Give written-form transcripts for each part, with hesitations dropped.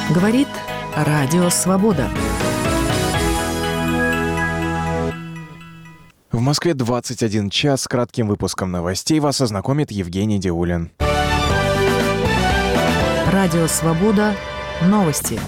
Говорит Радио Свобода. В Москве 21 час. С кратким выпуском новостей вас ознакомит Евгений Диулин. Радио Свобода. Новости.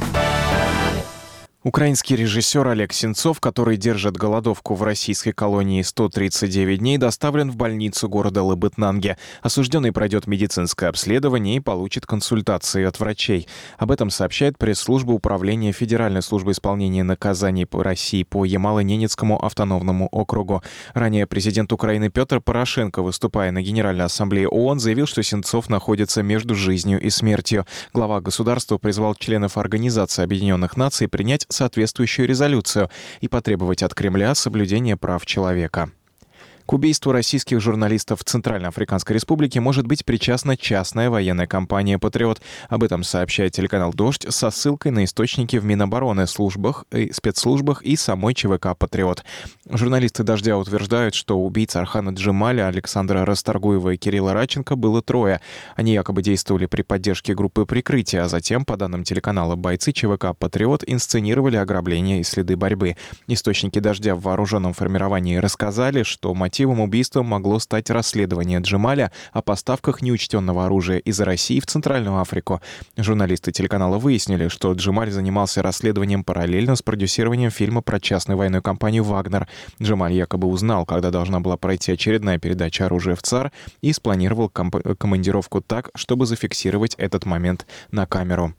Украинский режиссер Олег Сенцов, который держит голодовку в российской колонии 139 дней, доставлен в больницу города Лабытнанги. Осужденный пройдет медицинское обследование и получит консультации от врачей. Об этом сообщает пресс-служба Управления Федеральной службы исполнения наказаний по России по Ямало-Ненецкому автономному округу. Ранее президент Украины Петр Порошенко, выступая на Генеральной ассамблее ООН, заявил, что Сенцов находится между жизнью и смертью. Глава государства призвал членов Организации Объединенных Наций принять соответствующую резолюцию и потребовать от Кремля соблюдения прав человека. К убийству российских журналистов в Центральноафриканской Республике может быть причастна частная военная компания «Патриот». Об этом сообщает телеканал «Дождь» со ссылкой на источники в Минобороны, спецслужбах и самой ЧВК «Патриот». Журналисты «Дождя» утверждают, что убийц Архана Джемаля, Александра Расторгуева и Кирилла Радченко было трое. Они якобы действовали при поддержке группы прикрытия, а затем, по данным телеканала, бойцы ЧВК «Патриот» инсценировали ограбление и следы борьбы. Источники «Дождя» в вооруженном формировании рассказали, что мотивом убийства могло стать расследование Джемаля о поставках неучтенного оружия из России в Центральную Африку. Журналисты телеканала выяснили, что Джемаль занимался расследованием параллельно с продюсированием фильма про частную военную компанию «Вагнер». Джемаль якобы узнал, когда должна была пройти очередная передача оружия в ЦАР, и спланировал командировку так, чтобы зафиксировать этот момент на камеру.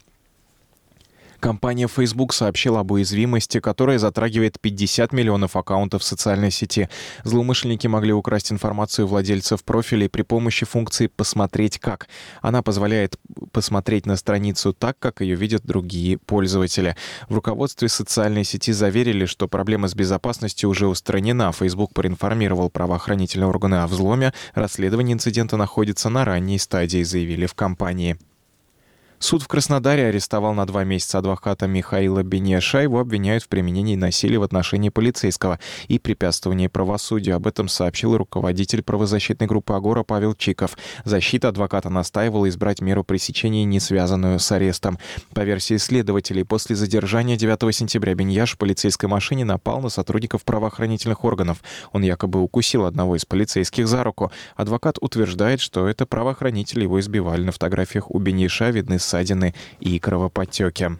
Компания Facebook сообщила об уязвимости, которая затрагивает 50 миллионов аккаунтов в социальной сети. Злоумышленники могли украсть информацию владельцев профилей при помощи функции «Посмотреть как». Она позволяет посмотреть на страницу так, как ее видят другие пользователи. В руководстве социальной сети заверили, что проблема с безопасностью уже устранена. Facebook проинформировал правоохранительные органы о взломе. Расследование инцидента находится на ранней стадии, заявили в компании. Суд в Краснодаре арестовал на 2 месяца адвоката Михаила Бенеша. Его обвиняют в применении насилия в отношении полицейского и препятствовании правосудию. Об этом сообщил руководитель правозащитной группы «Агора» Павел Чиков. Защита адвоката настаивала избрать меру пресечения, не связанную с арестом. По версии следователей, после задержания 9 сентября Беньяш в полицейской машине напал на сотрудников правоохранительных органов. Он якобы укусил одного из полицейских за руку. Адвокат утверждает, что это правоохранители его избивали. На фотографиях у Беньяша видны ссадины и кровоподтеки.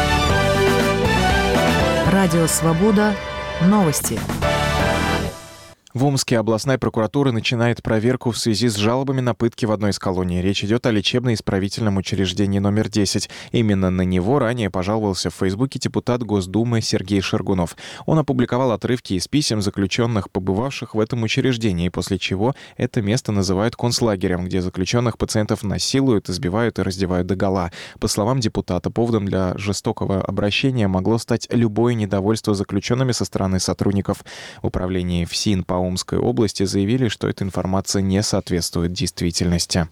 Радио Свобода. Новости. В Омске областная прокуратура начинает проверку в связи с жалобами на пытки в одной из колоний. Речь идет о лечебно-исправительном учреждении номер 10. Именно на него ранее пожаловался в Фейсбуке депутат Госдумы Сергей Шаргунов. Он опубликовал отрывки из писем заключенных, побывавших в этом учреждении, после чего это место называют концлагерем, где заключенных пациентов насилуют, избивают и раздевают догола. По словам депутата, поводом для жестокого обращения могло стать любое недовольство заключенными со стороны сотрудников. Управление ФСИН по Омской области заявили, что эта информация не соответствует действительности.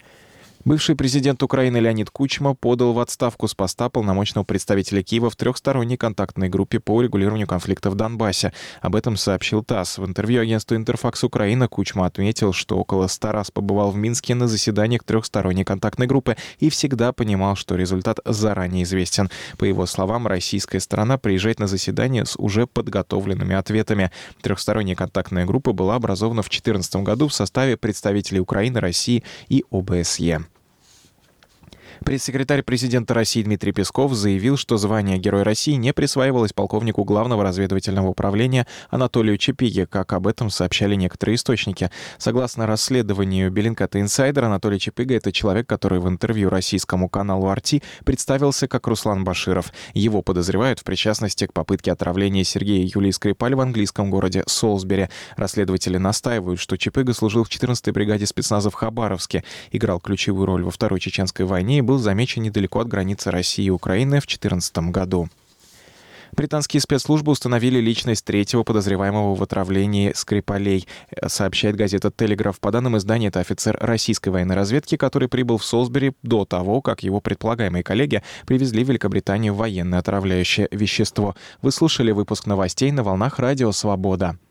Бывший президент Украины Леонид Кучма подал в отставку с поста полномочного представителя Киева в трехсторонней контактной группе по урегулированию конфликта в Донбассе. Об этом сообщил ТАСС. В интервью агентству «Интерфакс Украина» Кучма отметил, что около 100 раз побывал в Минске на заседаниях трехсторонней контактной группы и всегда понимал, что результат заранее известен. По его словам, российская сторона приезжает на заседание с уже подготовленными ответами. Трехсторонняя контактная группа была образована в 2014 году в составе представителей Украины, России и ОБСЕ. Пресс-секретарь президента России Дмитрий Песков заявил, что звание Героя России не присваивалось полковнику Главного разведывательного управления Анатолию Чапиге, как об этом сообщали некоторые источники. Согласно расследованию Bellingcat Insider, Анатолий Чапига — это человек, который в интервью российскому каналу RT представился как Руслан Баширов. Его подозревают в причастности к попытке отравления Сергея и Юлии Скрипаль в английском городе Солсбери. Расследователи настаивают, что Чапига служил в 14-й бригаде спецназа в Хабаровске, играл ключевую роль во Второй Чеченской войне и был замечен недалеко от границы России и Украины в 2014 году. Британские спецслужбы установили личность третьего подозреваемого в отравлении Скрипалей, сообщает газета «Телеграф». По данным издания, это офицер российской военной разведки, который прибыл в Солсбери до того, как его предполагаемые коллеги привезли в Великобританию военное отравляющее вещество. Вы слушали выпуск новостей на волнах Радио Свобода.